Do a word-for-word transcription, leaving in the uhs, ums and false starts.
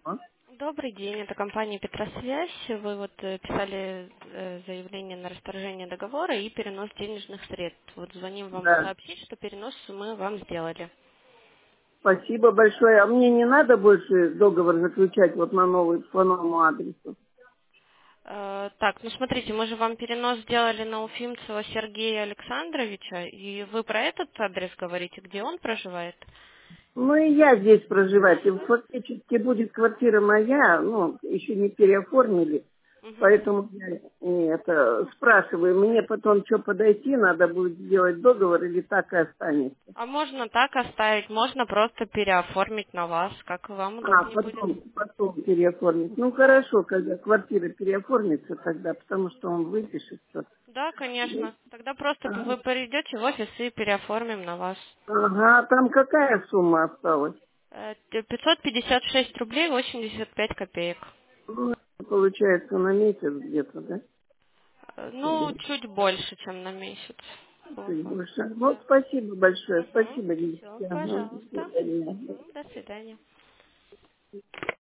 Добрый день, это компания Петросвязь. Вы вот э, писали э, заявление на расторжение договора и перенос денежных средств. Вот звоним вам Да. сообщить, что перенос мы вам сделали. Спасибо большое. А мне не надо больше договор заключать вот на новый, по новому адресу? Э, так, ну смотрите, мы же вам перенос сделали на Уфимцева Сергея Александровича, и вы про этот адрес говорите, где он проживает? Ну и я здесь проживать. И фактически будет квартира моя, ну, еще не переоформили. Мгм. Поэтому я э, это спрашиваю, мне потом что подойти, надо будет сделать договор или так и останется. А можно так оставить, можно просто переоформить на вас, как вам А, удобнее будет. потом, потом переоформить. Ну хорошо, когда квартира переоформится тогда, потому что он выпишется. Да, конечно. Тогда просто Ага, вы придете в офис и переоформим на вас. Ага, а там какая сумма осталась? Э, пятьсот пятьдесят шесть рублей восемьдесят пять копеек. Ну, получается на месяц где-то, да? Э, Ну, Или чуть больше, чем на месяц. чуть Вот. больше. Вот Да. спасибо большое. Угу. Спасибо, Все, Лидия. Ага, до пожалуйста. свидания. Мгм. До свидания.